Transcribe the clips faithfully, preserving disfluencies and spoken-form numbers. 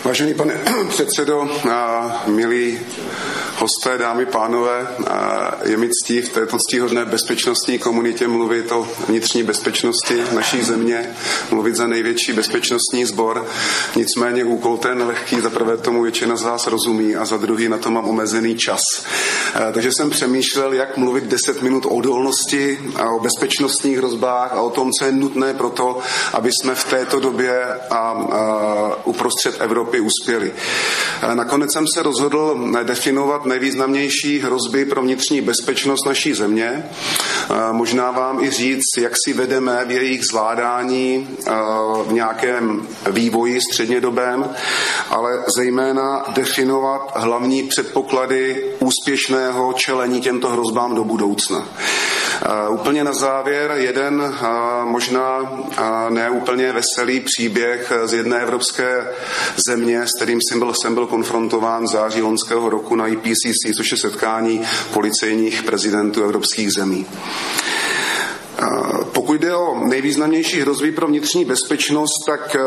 Vážený pane předsedo, milí hosté, dámy, pánové, je mi ctí v této ctihodné bezpečnostní komunitě mluvit o vnitřní bezpečnosti naší země, mluvit za největší bezpečnostní sbor. Nicméně úkol ten nelehký, za prvé tomu většina z vás rozumí a za druhý na to mám omezený čas. Takže jsem přemýšlel, jak mluvit deset minut o odolnosti a o bezpečnostních hrozbách a o tom, co je nutné pro to, aby jsme v této době a, a uprostřed Evropy uspěli. Nakonec jsem se rozhodl definovat nejvýznamnější hrozby pro vnitřní bezpečnost naší země. Možná vám i říct, jak si vedeme v jejich zvládání v nějakém vývoji střednědobém, ale zejména definovat hlavní předpoklady úspěšného čelení těmto hrozbám do budoucna. Úplně na závěr jeden možná neúplně veselý příběh z jedné evropské země, s kterým jsem byl, jsem byl konfrontován v září loňského roku na I P C C, což je setkání policejních prezidentů evropských zemí. Pokud jde o nejvýznamnější hrozby pro vnitřní bezpečnost, tak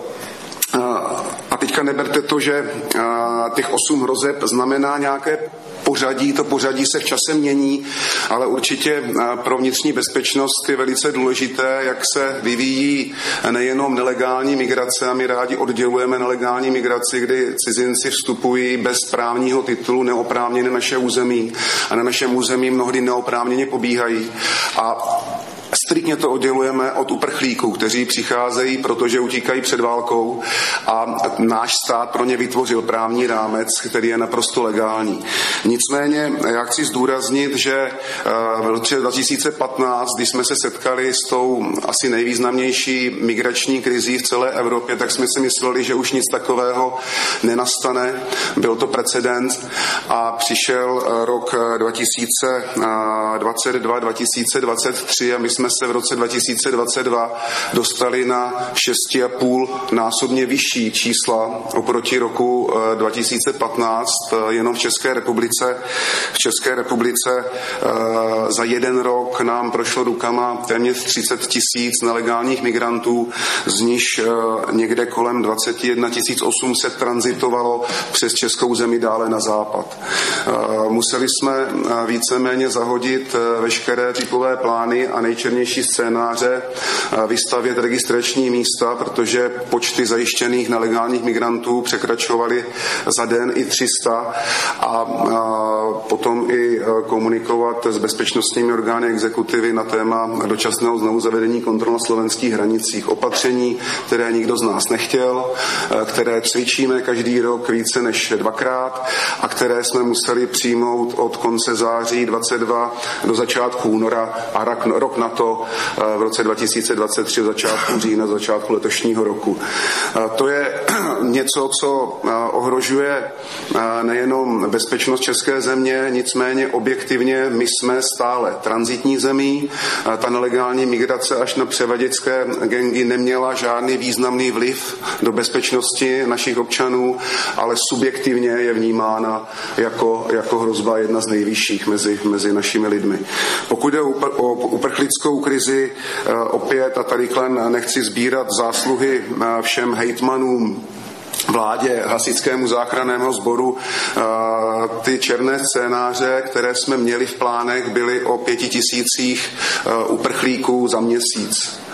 a teďka neberte to, že těch osm hrozeb znamená nějaké pořadí, to pořadí se v čase mění, ale určitě pro vnitřní bezpečnost je velice důležité, jak se vyvíjí nejenom nelegální migrace, a my rádi oddělujeme nelegální migraci, kdy cizinci vstupují bez právního titulu neoprávněně na naše území a na našem území mnohdy neoprávněně pobíhají. A striktně to oddělujeme od uprchlíků, kteří přicházejí, protože utíkají před válkou a náš stát pro ně vytvořil právní rámec, který je naprosto legální. Nicméně já chci zdůraznit, že v roce dva tisíce patnáct, když jsme se setkali s tou asi nejvýznamnější migrační krizí v celé Evropě, tak jsme si mysleli, že už nic takového nenastane. Byl to precedent a přišel rok dva tisíce dvacet dva dva tisíce dvacet tři a my jsme se v roce dva tisíce dvacet dva dostali na šest a půl násobně vyšší čísla oproti roku dva tisíce patnáct. Jenom v České republice, v České republice za jeden rok nám prošlo rukama téměř třicet tisíc nelegálních migrantů, z nich někde kolem dvacet jedna tisíc osm set transitovalo přes českou zemi dále na západ. Museli jsme víceméně zahodit veškeré typové plány a nejčernější scénáře, vystavět registrační místa, protože počty zajištěných nelegálních migrantů překračovaly za den i tři sta a, a potom i komunikovat s bezpečnostními orgány exekutivy na téma dočasného znovuzavedení kontrol na slovenských hranicích. Opatření, které nikdo z nás nechtěl, které cvičíme každý rok více než dvakrát a které jsme museli přijmout od konce září dvacet dva do začátku února a rok na to v roce dva tisíce dvacet tři, v začátku října, začátku letošního roku. To je něco, co ohrožuje nejenom bezpečnost české země, nicméně objektivně my jsme stále tranzitní zemí. Ta nelegální migrace až na převaděčské gangy neměla žádný významný vliv do bezpečnosti našich občanů, ale subjektivně je vnímána jako, jako hrozba jedna z nejvyšších mezi, mezi našimi lidmi. Pokud jde o uprchlickou krizi, opět, a tady nechci sbírat zásluhy všem hejtmanům, vládě, hasičskému záchrannému sboru, ty černé scénáře, které jsme měli v plánech, byly o pěti tisících uprchlíků za měsíc.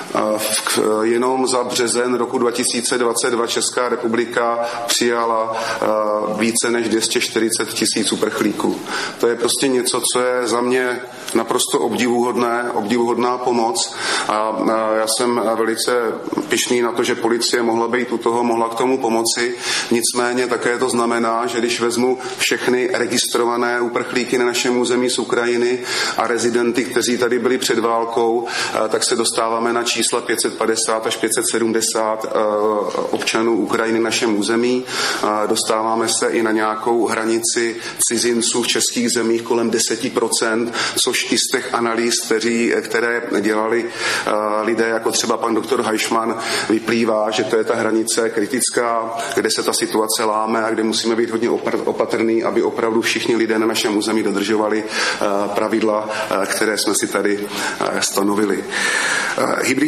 Jenom za březen roku dva tisíce dvacet dva Česká republika přijala více než dvě stě čtyřicet tisíc uprchlíků. To je prostě něco, co je za mě naprosto obdivuhodné, obdivuhodná pomoc a já jsem velice pyšný na to, že policie mohla být u toho, mohla k tomu pomoci. Nicméně také to znamená, že když vezmu všechny registrované uprchlíky na našem území z Ukrajiny a rezidenty, kteří tady byli před válkou, tak se dostáváme na čísla pět set padesát až pět set sedmdesát občanů Ukrajiny na našem území. Dostáváme se i na nějakou hranici cizinců v českých zemích kolem deset procent, což i z těch analýz, kteří, které dělali lidé jako třeba pan doktor Hajšman, vyplývá, že to je ta hranice kritická, kde se ta situace láme a kde musíme být hodně opatrní, aby opravdu všichni lidé na našem území dodržovali pravidla, které jsme si tady stanovili. Hybridní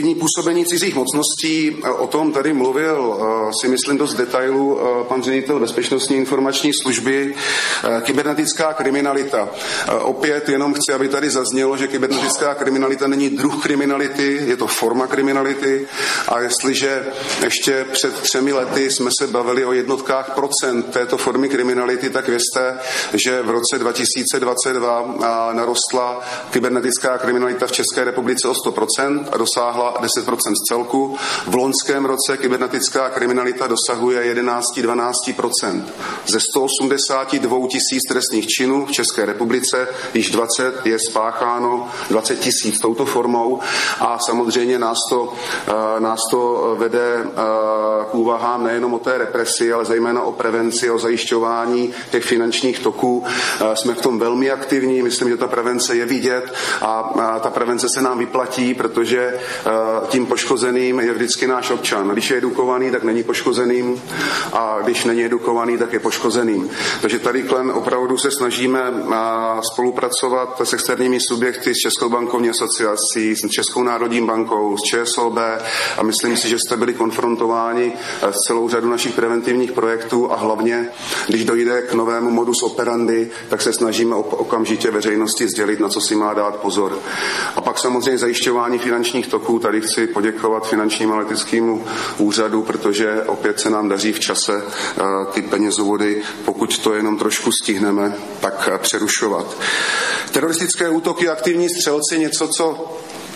Aktivní působení cizích mocností, o tom tady mluvil, si myslím, dost detailu pan ředitel Bezpečnostní informační služby. Kybernetická kriminalita. Opět jenom chci, aby tady zaznělo, že kybernetická kriminalita není druh kriminality, je to forma kriminality a jestliže ještě před třemi lety jsme se bavili o jednotkách procent této formy kriminality, tak vězte, že v roce dva tisíce dvacet dva narostla kybernetická kriminalita v České republice o sto procent a dosáhla deset procent z celku. V loňském roce kybernetická kriminalita dosahuje jedenáct až dvanáct procent. Ze sto osmdesát dva tisíc trestných činů v České republice již dvacet je spácháno, dvacet tisíc touto formou a samozřejmě nás to, nás to vede k úvahám nejenom o té represi, ale zejména o prevenci, o zajišťování těch finančních toků. Jsme v tom velmi aktivní, myslím, že ta prevence je vidět a ta prevence se nám vyplatí, protože tím poškozeným je vždycky náš občan. Když je edukovaný, tak není poškozeným a když není edukovaný, tak je poškozeným. Takže tady Klen opravdu se snažíme spolupracovat s externími subjekty, s Českou bankovní asociací, s Českou národní bankou, s ČSOB a myslím si, že jste byli konfrontováni s celou řadu našich preventivních projektů a hlavně, když dojde k novému modus operandi, tak se snažíme okamžitě veřejnosti sdělit, na co si má dát pozor. A pak samozřejmě zajišťování finančních toků. Tady chci poděkovat finančnímu analytickému úřadu, protože opět se nám daří v čase ty penězovody, pokud to jenom trošku stihneme, tak přerušovat. Teroristické útoky, aktivní střelci, něco, co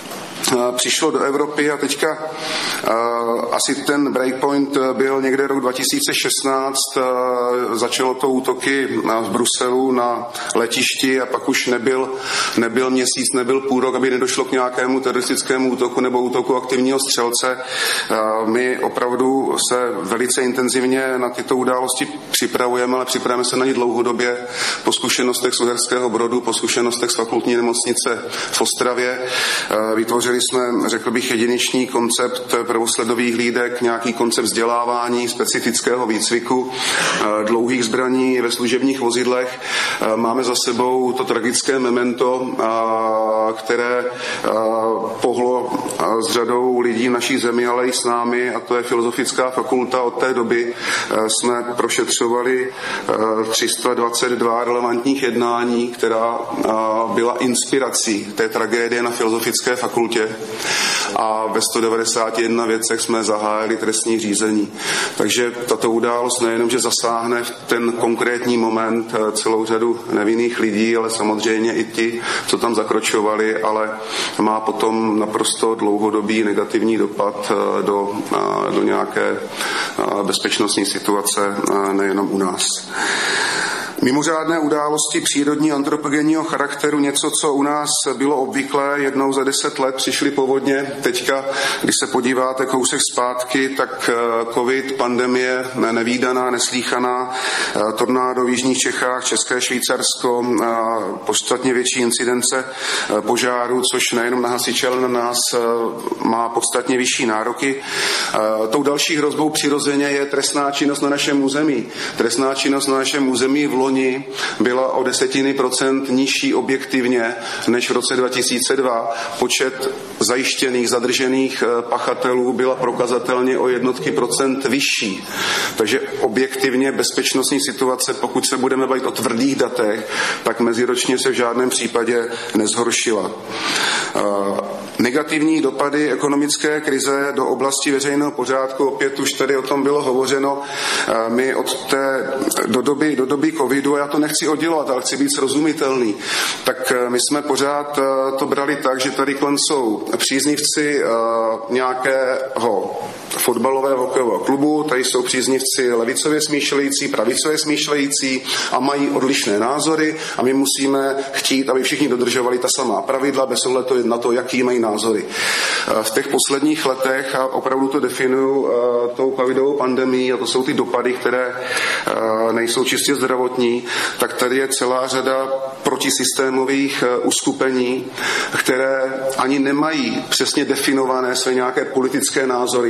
přišlo do Evropy a teďka uh, asi ten breakpoint byl někde rok dva tisíce šestnáct, uh, začalo to útoky v Bruselu na letišti a pak už nebyl, nebyl měsíc, nebyl půl rok, aby nedošlo k nějakému teroristickému útoku nebo útoku aktivního střelce. Uh, my opravdu se velice intenzivně na tyto události připravujeme, ale připravujeme se na ně dlouhodobě po zkušenostech z Uherského Brodu, po zkušenostech z fakultní nemocnice v Ostravě. Uh, vytvořili jsme, řekl bych, jedinečný koncept prvosledových hlídek, nějaký koncept vzdělávání, specifického výcviku, dlouhých zbraní ve služebních vozidlech. Máme za sebou to tragické memento, které pohlo s řadou lidí v naší zemi, ale i s námi, a to je Filozofická fakulta. Od té doby jsme prošetřovali tři sta dvacet dva relevantních jednání, která byla inspirací té tragédie na Filozofické fakultě. A ve sto devadesát jedna věcech jsme zahájili trestní řízení. Takže tato událost nejenom, že zasáhne v ten konkrétní moment celou řadu nevinných lidí, ale samozřejmě i ti, co tam zakročovali, ale má potom naprosto dlouhodobý negativní dopad do, do nějaké bezpečnostní situace nejenom u nás. Mimořádné události přírodní antropogenního charakteru, něco, co u nás bylo obvyklé, jednou za deset let přišly povodně. Teďka, když se podíváte kousek zpátky, tak covid, pandemie, nevídaná, neslíchaná, tornádo v jižních Čechách, České Švýcarsko, podstatně větší incidence požáru, což nejenom na hasiče, ale na nás má podstatně vyšší nároky. Tou další hrozbou přirozeně je trestná činnost na našem území. Trestná činnost na našem území v loni byla o desetiny procent nižší objektivně než v roce dva tisíce dva. Počet zajištěných, zadržených pachatelů byla prokazatelně o jednotky procent vyšší. Takže objektivně bezpečnostní situace, pokud se budeme bavit o tvrdých datech, tak meziročně se v žádném případě nezhoršila. Negativní dopady ekonomické krize do oblasti veřejného pořádku, opět už tady o tom bylo hovořeno. My od té do doby, do doby covidu, a já to nechci oddělovat, ale chci být srozumitelný, tak my jsme pořád to brali tak, že tady kolem jsou příznivci nějakého fotbalového hokejového klubu, tady jsou příznivci levicově smýšlející, pravicově smýšlející a mají odlišné názory a my musíme chtít, aby všichni dodržovali ta samá pravidla bez ohledu na to, jaký mají názory. V těch posledních letech, a opravdu to definuju tou covidovou pandemií, a to jsou ty dopady, které nejsou čistě zdravotní, tak tady je celá řada protisystémových uskupení, které ani nemají přesně definované své nějaké politické názory, hodnoty,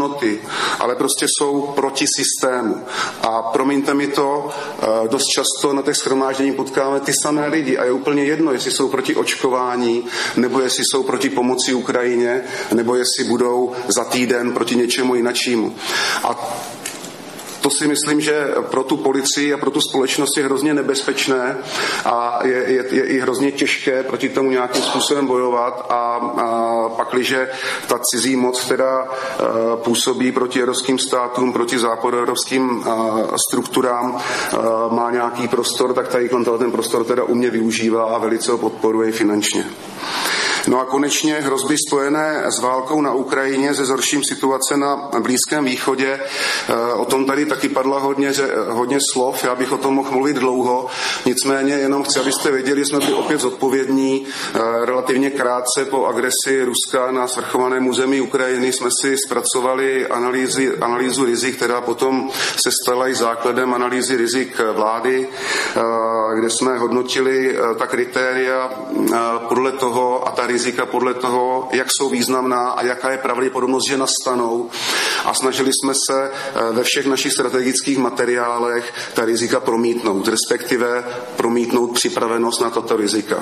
hodnoty, ale prostě jsou proti systému. A promiňte mi to, dost často na těch shromáždění potkáme ty samé lidi a je úplně jedno, jestli jsou proti očkování, nebo jestli jsou proti pomoci Ukrajině, nebo jestli budou za týden proti něčemu jinačímu. A to si myslím, že pro tu policii a pro tu společnost je hrozně nebezpečné a je, je, je i hrozně těžké proti tomu nějakým způsobem bojovat a, a pakliže ta cizí moc, která uh, působí proti evropským státům, proti západoevropským uh, strukturám, uh, má nějaký prostor, tak tady ten prostor teda umě využívá a velice ho podporuje finančně. No a konečně hrozby spojené s válkou na Ukrajině, se zhorším situace na Blízkém východě. O tom tady taky padla hodně, hodně slov, já bych o tom mohl mluvit dlouho, nicméně jenom chci, abyste věděli, že jsme byli opět zodpovědní. Relativně krátce po agresi Ruska na svrchovaném území Ukrajiny jsme si zpracovali analýzy, analýzu rizik, která potom se stala i základem analýzy rizik vlády, kde jsme hodnotili ta kritéria podle toho a ta rizika podle toho, jak jsou významná a jaká je pravděpodobnost, že nastanou. A snažili jsme se ve všech našich strategických materiálech ta rizika promítnout, respektive promítnout připravenost na tato rizika.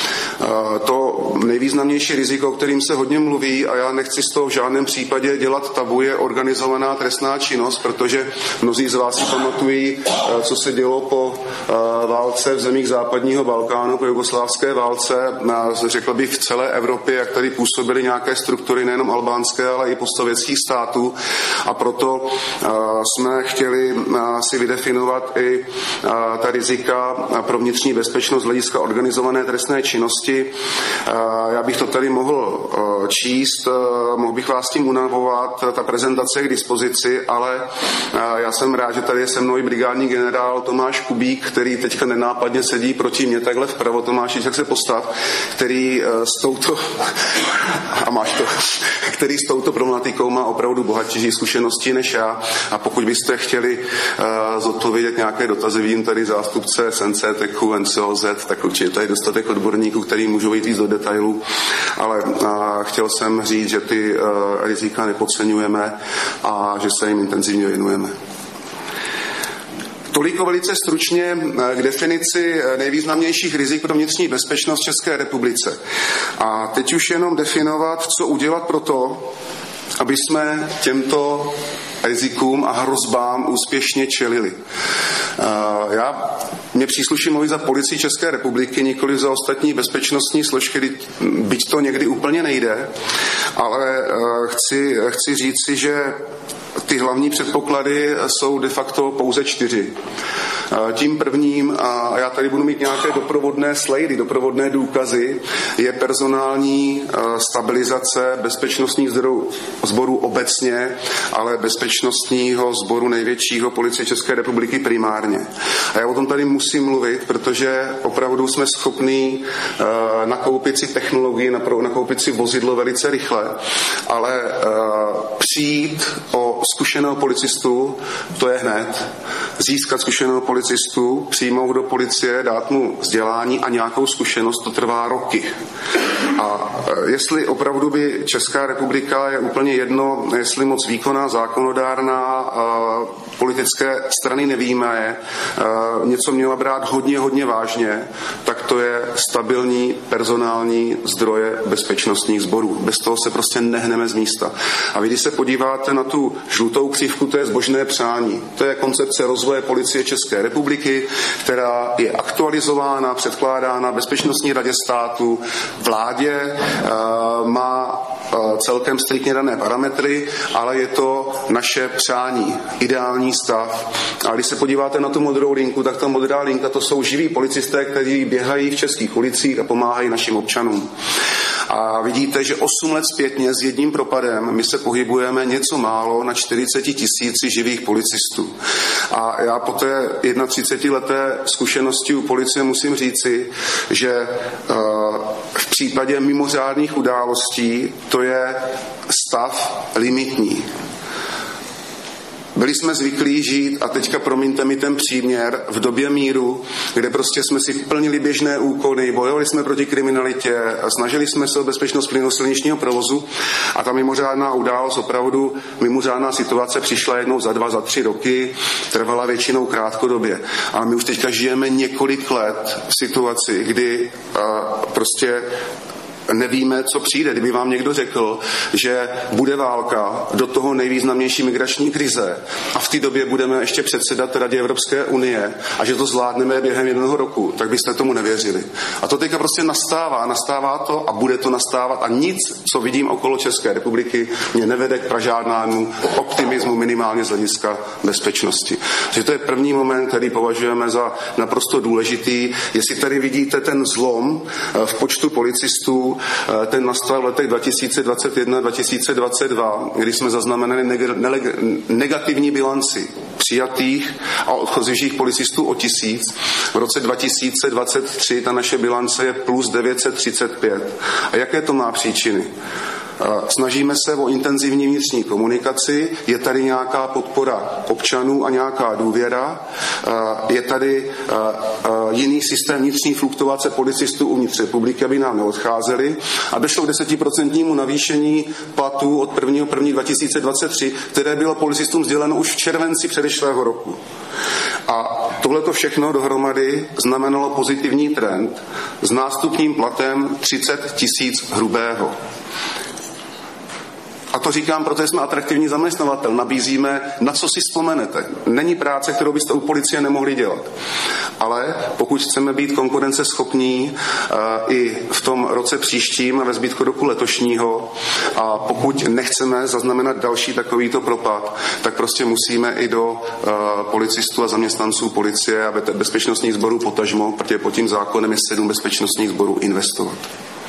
To nejvýznamnější riziko, o kterým se hodně mluví, a já nechci z toho v žádném případě dělat tabu, je organizovaná trestná činnost, protože mnozí z vás si pamatují, co se dělo po válce v zemích západního Balkánu, po jugoslávské válce, řekl bych v celé Evropě, jak tady působily nějaké struktury nejenom albánské, ale i postsovětských států, a proto jsme chtěli si vydefinovat i ta rizika pro vnitřní bezpečnost z hlediska organizované trestné činnosti. Já bych to tady mohl číst, mohl bych vás tím unavovat, ta prezentace je k dispozici, ale já jsem rád, že tady je se mnou i brigádní generál Tomáš Kubík, který teďka nenápadně sedí proti mě takhle vpravo. Tomáši, jak se postav, který s touto a máš to, který s touto problematikou má opravdu bohatější zkušenosti než já, a pokud byste chtěli uh, zodpovědět nějaké dotazy, vidím tady zástupce S N C T E C U, N C O Z, tak určitě tady dostatek odborníků, který můžou jít víc do detailů, ale uh, chtěl jsem říct, že ty uh, rizika nepodceňujeme a že se jim intenzivně věnujeme. Toliko velice stručně k definici nejvýznamnějších rizik pro vnitřní bezpečnost v České republice. A teď už jenom definovat, co udělat pro to, aby jsme těmto rizikům a hrozbám úspěšně čelili. Já, mě přísluší mluvit za Policii České republiky, nikoli za ostatní bezpečnostní složky, byť to někdy úplně nejde, ale chci, chci říci, že ty hlavní předpoklady jsou de facto pouze čtyři. Tím prvním, a já tady budu mít nějaké doprovodné slajdy, doprovodné důkazy, je personální stabilizace bezpečnostních sborů obecně, ale bezpečnostního sboru největšího Policie České republiky primárně. A já o tom tady musím mluvit, protože opravdu jsme schopní nakoupit si technologii, nakoupit si vozidlo velice rychle, ale přijít o zkušeného policistu, to je hned. Získat zkušeného policistu, přijmout do policie, dát mu vzdělání a nějakou zkušenost, to trvá roky. A jestli opravdu by Česká republika, je úplně jedno, jestli moc výkonná, zákonodárná, politické strany nevíme, něco měla brát hodně, hodně vážně, tak to je stabilní personální zdroje bezpečnostních sborů. Bez toho se prostě nehneme z místa. A vy, když se podíváte na tu žlutou křivku, to je zbožné přání. To je koncepce rozvoje Policie České republiky, která je aktualizována, předkládána Bezpečnostní radě státu, vládě, má celkem striktně dané parametry, ale je to naše přání, ideální stav. A když se podíváte na tu modrou linku, tak ta modrá linka, to jsou živí policisté, kteří běhají v českých ulicích a pomáhají našim občanům. A vidíte, že osm let zpětně s jedním propadem my se pohybujeme něco málo na čtyřicet tisíci živých policistů. A já po té třicetileté zkušenosti u policie musím říci, že uh, v případě mimořádných událostí to je stav limitní. Byli jsme zvyklí žít, a teďka promiňte mi ten příměr, v době míru, kde prostě jsme si plnili běžné úkony, bojovali jsme proti kriminalitě, snažili jsme se o bezpečnost plynu silničního provozu a ta mimořádná událost, opravdu mimořádná situace přišla jednou za dva, za tři roky, trvala většinou krátkodobě. Ale my už teďka žijeme několik let v situaci, kdy uh, prostě nevíme, co přijde. Kdyby vám někdo řekl, že bude válka, do toho nejvýznamnější migrační krize a v té době budeme ještě předsedat Radě Evropské unie a že to zvládneme během jednoho roku, tak byste tomu nevěřili. A to teďka prostě nastává, nastává to a bude to nastávat a nic, co vidím okolo České republiky, mě nevede k pražádnému optimismu minimálně z hlediska bezpečnosti. Takže to je první moment, který považujeme za naprosto důležitý. Jestli tady vidíte ten zlom v počtu policistů, ten nastal v letech dva tisíce dvacet jedna dva tisíce dvacet dva, kdy jsme zaznamenali negativní bilanci přijatých a odchozích policistů o tisíc. V roce dva tisíce dvacet tři ta naše bilance je plus devět set třicet pět. A jaké to má příčiny? Snažíme se o intenzivní vnitřní komunikaci, je tady nějaká podpora občanů a nějaká důvěra, je tady jiný systém vnitřní fluktuace policistů uvnitř republiky, aby nám neodcházeli a došlo k desetiprocentnímu navýšení platů od prvního prvního dva tisíce dvacet tři, které bylo policistům sděleno už v červenci předešlého roku. A tohleto všechno dohromady znamenalo pozitivní trend s nástupním platem třicet tisíc hrubého. A to říkám, protože jsme atraktivní zaměstnavatel. Nabízíme, na co si vzpomenete. Není práce, kterou byste u policie nemohli dělat. Ale pokud chceme být konkurenceschopní uh, i v tom roce příštím a ve zbytku roku letošního a pokud nechceme zaznamenat další takovýto propad, tak prostě musíme i do uh, policistů a zaměstnanců policie a bezpečnostních sborů potažmo, protože pod tím zákonem je sedm bezpečnostních sborů, investovat.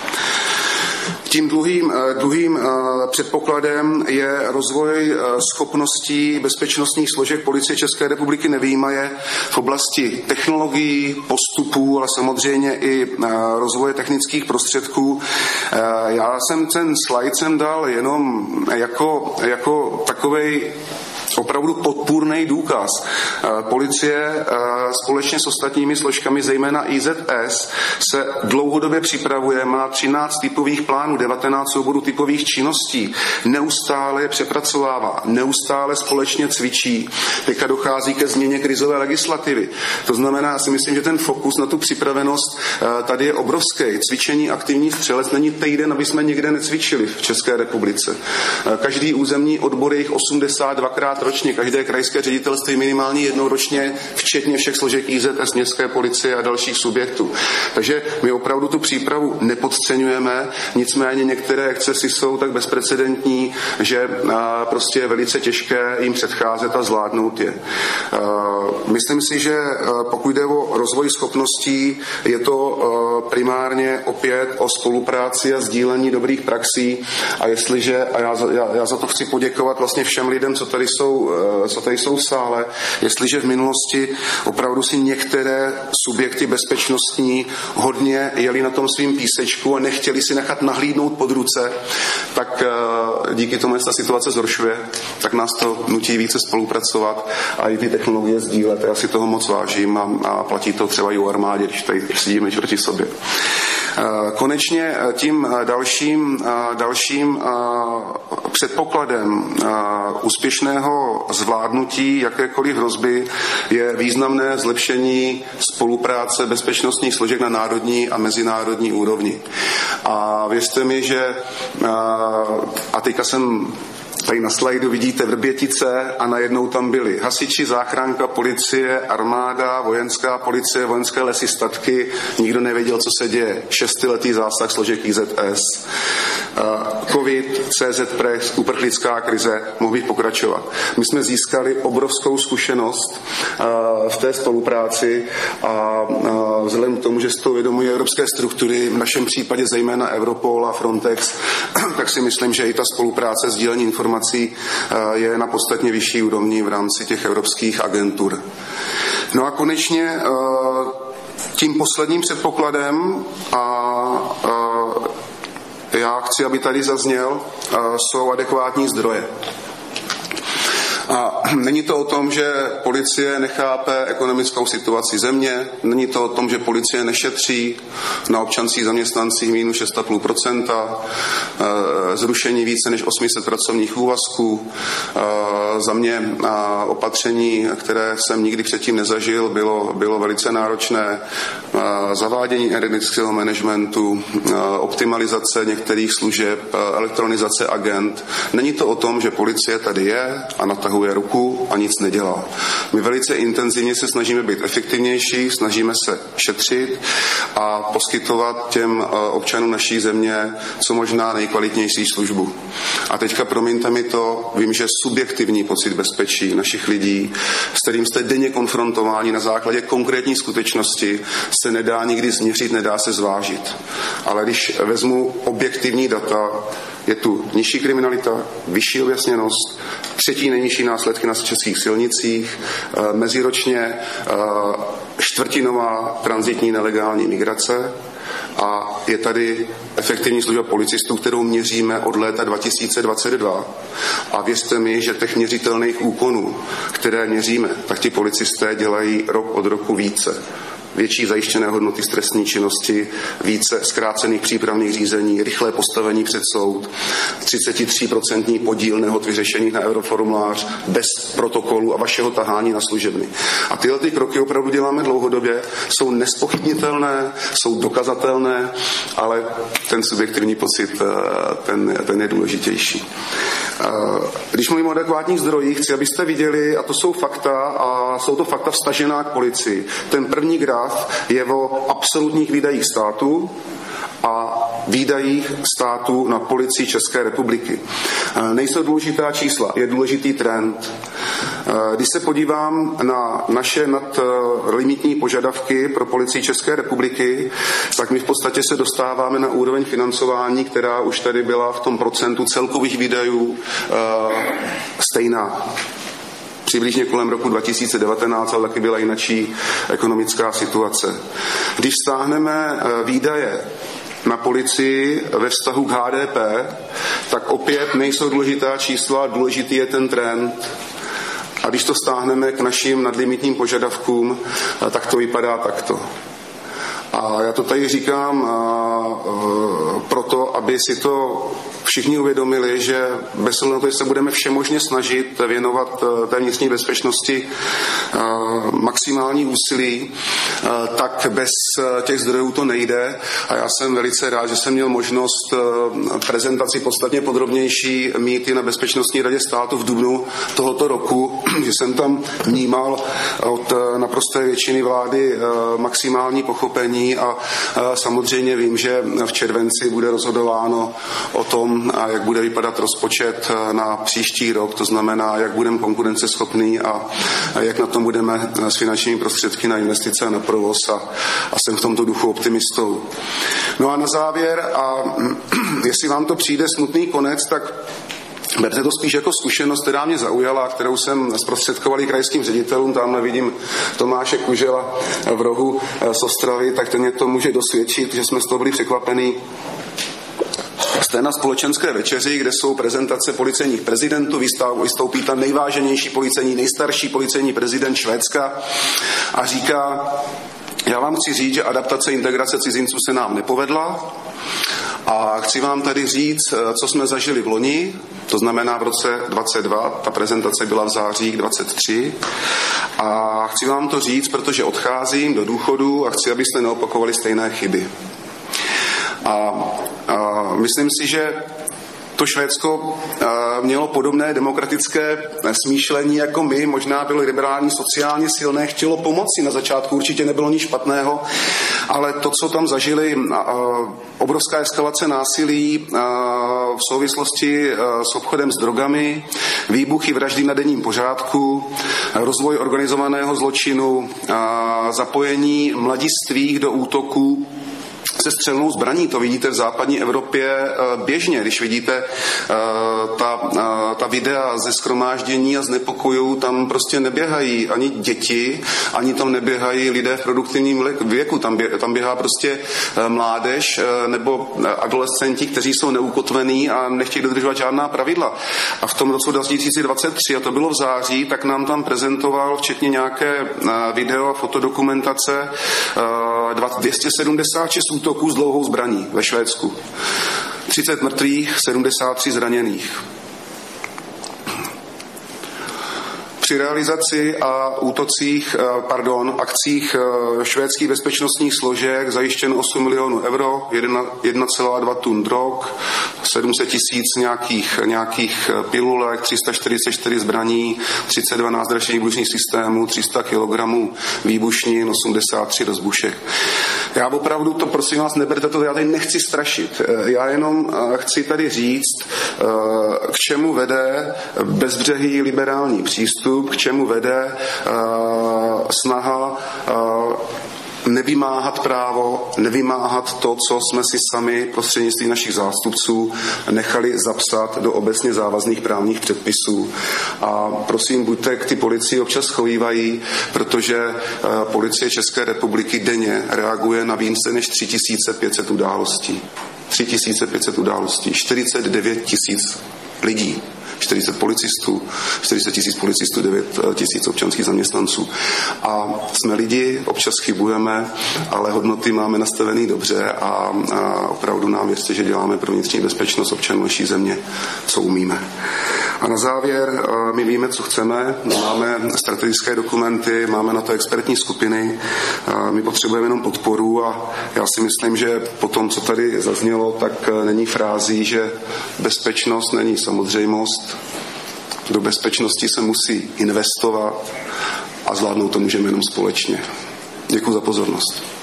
Tím druhým, druhým předpokladem je rozvoj schopností bezpečnostních složek Policie České republiky nevyjímaje v oblasti technologií, postupů, ale samozřejmě i rozvoje technických prostředků. Já jsem ten slide sem dal jenom jako, jako takovej opravdu podpůrný důkaz. Policie společně s ostatními složkami, zejména I Z S, se dlouhodobě připravuje, má třináct typových plánů, devatenáct souborů typových činností, neustále je přepracovává, neustále společně cvičí. Teďka dochází ke změně krizové legislativy. To znamená, já si myslím, že ten fokus na tu připravenost tady je obrovský. Cvičení aktivní střelec není týden, aby jsme někde necvičili v České republice. Každý územní odbor je jich osmdesát dvakrát ročně, každé krajské ředitelství minimálně jednou ročně, včetně všech složek I Z S, městské policie a dalších subjektů. Takže my opravdu tu přípravu nepodceňujeme, nicméně některé excesy jsou tak bezprecedentní, že prostě je velice těžké jim předcházet a zvládnout je. Myslím si, že pokud jde o rozvoj schopností, je to primárně opět o spolupráci a sdílení dobrých praxí a jestliže, a já, já, já za to chci poděkovat vlastně všem lidem, co tady jsou, co tady jsou v sále, jestliže v minulosti opravdu si některé subjekty bezpečnostní hodně jeli na tom svým písečku a nechtěli si nechat nahlídnout pod ruce, tak díky tomu, že ta situace zhoršuje, tak nás to nutí více spolupracovat a i ty technologie sdílet. Já si toho moc vážím a, a platí to třeba i u armádě, když tady sedíme proti sobě. Konečně tím dalším, dalším předpokladem úspěšného zvládnutí jakékoliv hrozby je významné zlepšení spolupráce bezpečnostních složek na národní a mezinárodní úrovni. A věřte mi, že a teďka jsem tady na slajdu vidíte Vrbětice a najednou tam byli hasiči, záchranka, policie, armáda, vojenská policie, vojenské lesy, statky. Nikdo nevěděl, co se děje. Šestiletý zásah složek I Z S. Covid, C Z Press, uprchlická krize, mohl bych pokračovat. My jsme získali obrovskou zkušenost v té spolupráci a vzhledem k tomu, že si to uvědomují evropské struktury, v našem případě zejména Europol a Frontex, tak si myslím, že i ta spolupráce sdílení informací je na podstatně vyšší úrovni v rámci těch evropských agentur. No a konečně tím posledním předpokladem a já chci, aby tady zazněl, jsou adekvátní zdroje. A není to o tom, že policie nechápe ekonomickou situaci země, není to o tom, že policie nešetří na občanských zaměstnancích minus šest celá pět procenta, zrušení více než osm set pracovních úvazků. Za mě opatření, které jsem nikdy předtím nezažil, bylo, bylo velice náročné. Zavádění energetického managementu, optimalizace některých služeb, elektronizace agent. Není to o tom, že policie tady je a natahuje ruku a nic nedělá. My velice intenzivně se snažíme být efektivnější, snažíme se šetřit a poskytovat těm občanům naší země co možná nejkvalitnější službu. A teďka promiňte mi to, vím, že subjektivní pocit bezpečí našich lidí, s kterým jste denně konfrontováni na základě konkrétní skutečnosti, se nedá nikdy změřit, nedá se zvážit. Ale když vezmu objektivní data, je tu nižší kriminalita, vyšší objasněnost, třetí nejnižší následky na českých silnicích, meziročně čtvrtinová tranzitní nelegální migrace a je tady efektivní služba policistů, kterou měříme od léta dva tisíce dvacet dva. A věřte mi, že těch měřitelných úkonů, které měříme, tak ti policisté dělají rok od roku více. Větší zajištěné hodnoty z trestní činnosti, více zkrácených přípravných řízení, rychlé postavení před soud, třicet tři procent podíl nehod vyřešených na euroformulář bez protokolu a vašeho tahání na služebny. A tyhle ty kroky opravdu děláme dlouhodobě, jsou nespochybnitelné, jsou dokazatelné, ale ten subjektivní pocit, ten, ten je důležitější. Když mluvím o adekvátních zdrojích, chci, abyste viděli, a to jsou fakta, a jsou to fakta vztažená k policii. Ten první graf je o absolutních výdajích státu a výdajích státu na policii České republiky. Nejsou důležitá čísla, je důležitý trend. Když se podívám na naše nadlimitní požadavky pro policii České republiky, tak my v podstatě se dostáváme na úroveň financování, která už tady byla v tom procentu celkových výdajů stejná. Přibližně kolem roku dva tisíce devatenáct, ale taky byla jinačí ekonomická situace. Když stáhneme výdaje na policii ve vztahu k H D P, tak opět nejsou důležitá čísla, důležitý je ten trend. A když to stáhneme k našim nadlimitním požadavkům, tak to vypadá takto. A já to tady říkám a, a, proto, aby si to všichni uvědomili, že bez ohledu na to, že se budeme všemožně snažit věnovat té vnitřní bezpečnosti a, maximální úsilí, a, tak bez těch zdrojů to nejde. A já jsem velice rád, že jsem měl možnost prezentaci podstatně podrobnější mít i na Bezpečnostní radě státu v dubnu tohoto roku, že jsem tam vnímal od naprosté většiny vlády maximální pochopení a samozřejmě vím, že v červenci bude rozhodováno o tom, jak bude vypadat rozpočet na příští rok, to znamená, jak budeme konkurenceschopní a jak na tom budeme s finančními prostředky na investice a na provoz a, a jsem v tomto duchu optimistou. No a na závěr, a jestli vám to přijde smutný konec, tak berte to spíš jako zkušenost, která mě zaujala, kterou jsem zprostředkoval i krajským ředitelům. Tamhle vidím Tomáše Kužela v rohu z Ostravy, tak ten mě to může dosvědčit, že jsme z toho byli překvapení. Jste na společenské večeři, kde jsou prezentace policejních prezidentů, vystoupí tam nejváženější policejní, nejstarší policejní prezident Švédska a říká: já vám chci říct, že adaptace integrace cizinců se nám nepovedla a chci vám tady říct, co jsme zažili v loni, to znamená v roce dvacet dva, ta prezentace byla v září dvacet tři a chci vám to říct, protože odcházím do důchodu a chci, abyste neopakovali stejné chyby. A, a myslím si, že to Švédsko mělo podobné demokratické smýšlení jako my, možná bylo liberální, sociálně silné, chtělo pomoci, na začátku určitě nebylo nic špatného, ale to, co tam zažili, obrovská eskalace násilí v souvislosti s obchodem s drogami, výbuchy vraždy na denním pořádku, rozvoj organizovaného zločinu, zapojení mladistvých do útoků se střelnou zbraní. To vidíte v západní Evropě běžně. Když vidíte ta, ta videa ze shromáždění a z nepokojů, tam prostě neběhají ani děti, ani tam neběhají lidé v produktivním věku. Tam, bě, tam běhá prostě mládež nebo adolescenti, kteří jsou neukotvení a nechtějí dodržovat žádná pravidla. A v tom roce dva tisíce dvacet tři, a to bylo v září, tak nám tam prezentoval včetně nějaké video a fotodokumentace dvě stě sedmdesát šest útoků s dlouhou zbraní ve Švédsku. třicet mrtvých, sedmdesát tři zraněných. Při realizaci a útocích, pardon, akcích švédských bezpečnostních složek zajištěno osm milionů euro, jedna celá dva tun drog, sedm set tisíc nějakých, nějakých pilulek, tři sta čtyřicet čtyři zbraní, třicet dva názračných výbušných systémů, tři sta kilogramů výbušnin, osmdesát tři rozbušek. Já opravdu to, prosím vás, neberte to, já tady nechci strašit. Já jenom chci tady říct, k čemu vede bezbřehý liberální přístup, k čemu vede uh, snaha uh, nevymáhat právo, nevymáhat to, co jsme si sami prostřednictvím našich zástupců nechali zapsat do obecně závazných právních předpisů. A prosím, buďte k ty policii občas chovývají, protože uh, policie České republiky denně reaguje na více než tři tisíce pět set událostí. tři tisíce pět set událostí, čtyřicet devět tisíc lidí. čtyřicet policistů, čtyřicet tisíc policistů, devět tisíc občanských zaměstnanců. A jsme lidi, občas chybujeme, ale hodnoty máme nastavený dobře a, a opravdu nám věřte, že děláme pro vnitřní bezpečnost občanů naší země, co umíme. A na závěr, my víme, co chceme, máme strategické dokumenty, máme na to expertní skupiny, my potřebujeme jenom podporu a já si myslím, že po tom, co tady zaznělo, tak není frází, že bezpečnost není samozřejmost. Do bezpečnosti se musí investovat a zvládnout to můžeme jenom společně. Děkuji za pozornost.